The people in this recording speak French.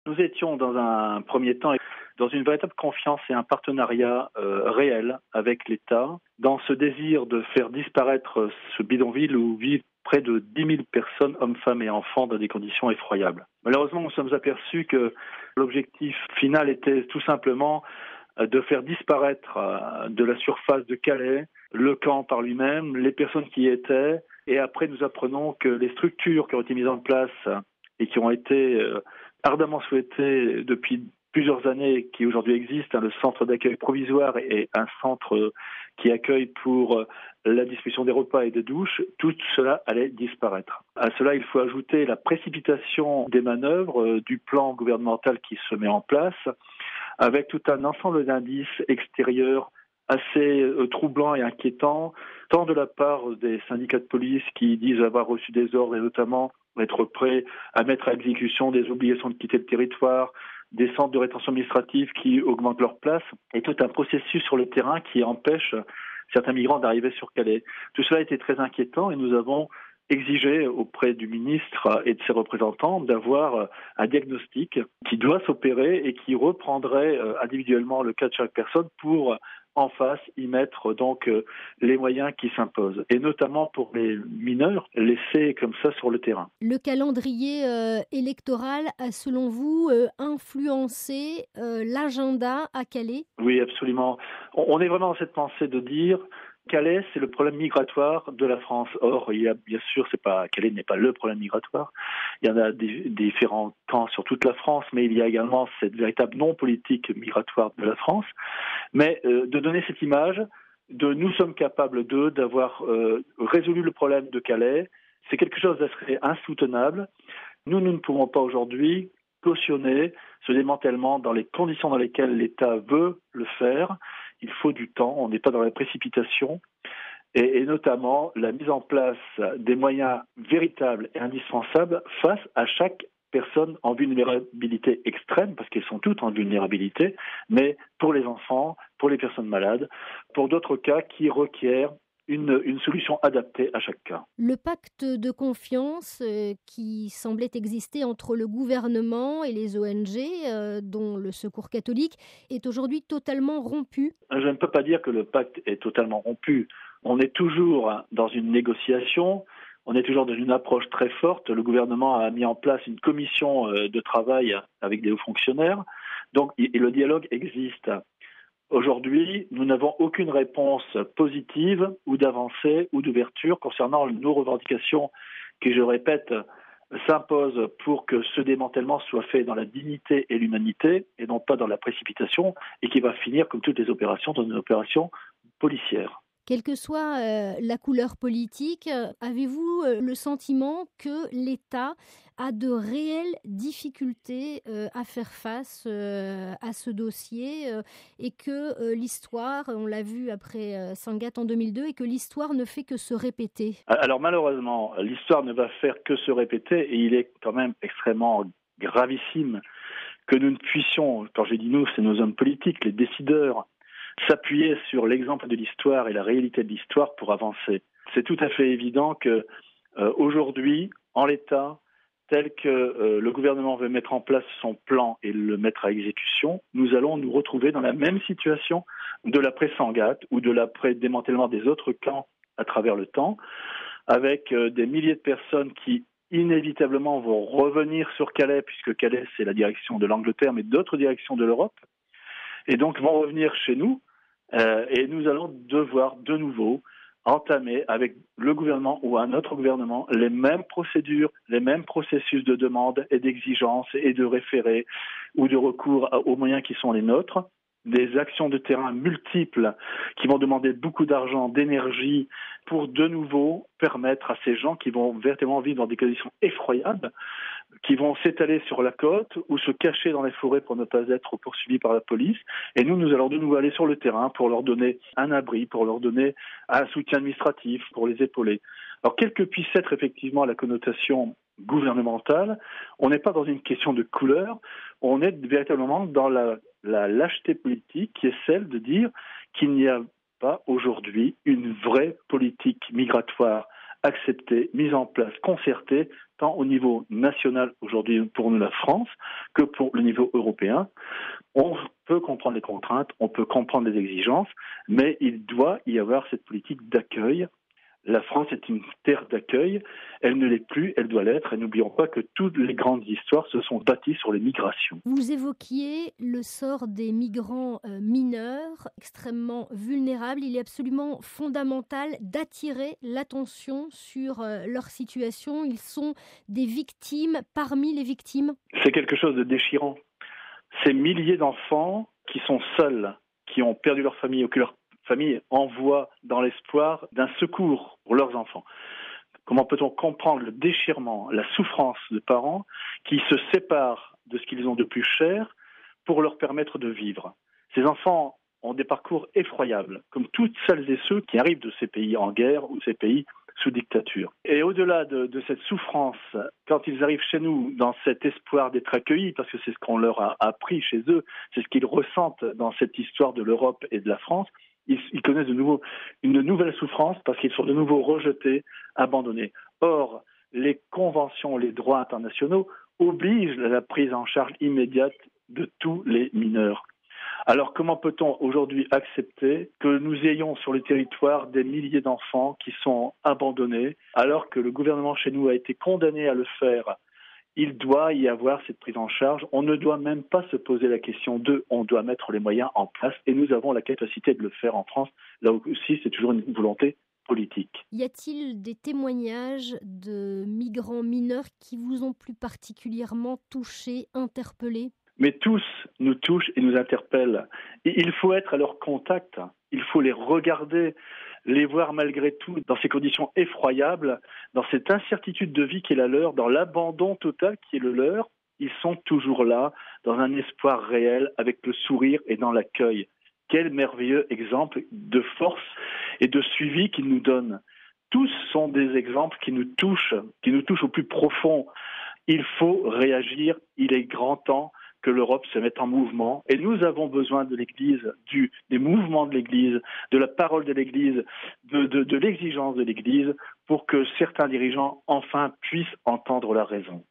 Nous étions dans un premier temps dans une véritable confiance et un partenariat réel avec l'État, dans ce désir de faire disparaître ce bidonville où vivent près de 10 000 personnes, hommes, femmes et enfants, dans des conditions effroyables. Malheureusement, nous sommes aperçus que l'objectif final était tout simplement de faire disparaître de la surface de Calais le camp par lui-même, les personnes qui y étaient, et après nous apprenons que les structures qui ont été mises en place et qui ont été ardemment souhaitées depuis plusieurs années, qui aujourd'hui existent, le centre d'accueil provisoire et un centre qui accueille pour la distribution des repas et des douches, tout cela allait disparaître. À cela, il faut ajouter la précipitation des manœuvres, du plan gouvernemental qui se met en place, avec tout un ensemble d'indices extérieurs assez troublants et inquiétants, tant de la part des syndicats de police qui disent avoir reçu des ordres et notamment être prêts à mettre à exécution des obligations de quitter le territoire, des centres de rétention administrative qui augmentent leur place, et tout un processus sur le terrain qui empêche certains migrants d'arriver sur Calais. Tout cela était très inquiétant et nous avons exigé auprès du ministre et de ses représentants d'avoir un diagnostic qui doit s'opérer et qui reprendrait individuellement le cas de chaque personne pour en face y mettre donc les moyens qui s'imposent, et notamment pour les mineurs laissés comme ça sur le terrain. Le calendrier électoral a, selon vous, influencé l'agenda à Calais ? Oui, absolument. On est vraiment dans cette pensée de dire Calais, c'est le problème migratoire de la France. Or, il y a bien sûr, Calais n'est pas le problème migratoire. Il y en a différents camps sur toute la France, mais il y a également cette véritable non-politique migratoire de la France. Mais de donner cette image de nous sommes capables d'avoir résolu le problème de Calais, c'est quelque chose d'assez insoutenable. Nous ne pouvons pas aujourd'hui cautionner ce démantèlement dans les conditions dans lesquelles l'État veut le faire. Il faut du temps, on n'est pas dans la précipitation, et notamment la mise en place des moyens véritables et indispensables face à chaque personne en vulnérabilité extrême, parce qu'elles sont toutes en vulnérabilité, mais pour les enfants, pour les personnes malades, pour d'autres cas qui requièrent une solution adaptée à chaque cas. Le pacte de confiance qui semblait exister entre le gouvernement et les ONG, dont le Secours catholique, est aujourd'hui totalement rompu. Je ne peux pas dire que le pacte est totalement rompu. On est toujours dans une négociation, on est toujours dans une approche très forte. Le gouvernement a mis en place une commission de travail avec des hauts fonctionnaires, donc et le dialogue existe. Aujourd'hui, nous n'avons aucune réponse positive ou d'avancée ou d'ouverture concernant nos revendications qui, je répète, s'imposent pour que ce démantèlement soit fait dans la dignité et l'humanité et non pas dans la précipitation et qui va finir, comme toutes les opérations, dans une opération policière. Quelle que soit la couleur politique, avez-vous le sentiment que l'État a de réelles difficultés à faire face à ce dossier et que l'histoire, on l'a vu après Sangatte en 2002, et que l'histoire ne fait que se répéter ? Alors malheureusement, l'histoire ne va faire que se répéter et il est quand même extrêmement gravissime que nous ne puissions, quand je dis nous, c'est nos hommes politiques, les décideurs, s'appuyer sur l'exemple de l'histoire et la réalité de l'histoire pour avancer. C'est tout à fait évident que aujourd'hui, en l'état, tel que le gouvernement veut mettre en place son plan et le mettre à exécution, nous allons nous retrouver dans la même situation de l'après-Sangatte ou de l'après-démantèlement des autres camps à travers le temps, avec des milliers de personnes qui inévitablement vont revenir sur Calais, puisque Calais c'est la direction de l'Angleterre, mais d'autres directions de l'Europe, et donc vont revenir chez nous, et nous allons devoir de nouveau entamer avec le gouvernement ou un autre gouvernement les mêmes procédures, les mêmes processus de demande et d'exigence et de référé ou de recours aux moyens qui sont les nôtres, des actions de terrain multiples qui vont demander beaucoup d'argent, d'énergie pour de nouveau permettre à ces gens qui vont véritablement vivre dans des conditions effroyables, qui vont s'étaler sur la côte ou se cacher dans les forêts pour ne pas être poursuivis par la police. Et nous allons de nouveau aller sur le terrain pour leur donner un abri, pour leur donner un soutien administratif, pour les épauler. Alors, quelle que puisse être effectivement la connotation gouvernementale, on n'est pas dans une question de couleur, on est véritablement dans la lâcheté politique qui est celle de dire qu'il n'y a pas aujourd'hui une vraie politique migratoire acceptée, mise en place, concertée, tant au niveau national aujourd'hui pour nous la France que pour le niveau européen. On peut comprendre les contraintes, on peut comprendre les exigences, mais il doit y avoir cette politique d'accueil. La France est une terre d'accueil, elle ne l'est plus, elle doit l'être, et n'oublions pas que toutes les grandes histoires se sont bâties sur les migrations. Vous évoquiez le sort des migrants mineurs, extrêmement vulnérables. Il est absolument fondamental d'attirer l'attention sur leur situation. Ils sont des victimes parmi les victimes. C'est quelque chose de déchirant. Ces milliers d'enfants qui sont seuls, qui ont perdu leur famille ou que leur famille envoie dans l'espoir d'un secours pour leurs enfants. Comment peut-on comprendre le déchirement, la souffrance de parents qui se séparent de ce qu'ils ont de plus cher pour leur permettre de vivre? Ces enfants ont des parcours effroyables, comme toutes celles et ceux qui arrivent de ces pays en guerre ou de ces pays sous dictature. Et au-delà de cette souffrance, quand ils arrivent chez nous dans cet espoir d'être accueillis, parce que c'est ce qu'on leur a appris chez eux, c'est ce qu'ils ressentent dans cette histoire de l'Europe et de la France, ils connaissent de nouveau une nouvelle souffrance parce qu'ils sont de nouveau rejetés, abandonnés. Or, les conventions, les droits internationaux obligent à la prise en charge immédiate de tous les mineurs. Alors comment peut-on aujourd'hui accepter que nous ayons sur le territoire des milliers d'enfants qui sont abandonnés alors que le gouvernement chez nous a été condamné à le faire? Il doit y avoir cette prise en charge. On ne doit même pas se poser la question on doit mettre les moyens en place et nous avons la capacité de le faire en France. Là aussi, c'est toujours une volonté politique. Y a-t-il des témoignages de migrants mineurs qui vous ont plus particulièrement touché, interpellé? Mais tous nous touchent et nous interpellent. Et il faut être à leur contact, il faut les regarder, les voir malgré tout dans ces conditions effroyables, dans cette incertitude de vie qui est la leur, dans l'abandon total qui est le leur. Ils sont toujours là, dans un espoir réel, avec le sourire et dans l'accueil. Quel merveilleux exemple de force et de suivi qu'ils nous donnent. Tous sont des exemples qui nous touchent au plus profond. Il faut réagir, il est grand temps que l'Europe se mette en mouvement. Et nous avons besoin de l'Église, des mouvements de l'Église, de la parole de l'Église, de l'exigence de l'Église, pour que certains dirigeants, enfin, puissent entendre la raison.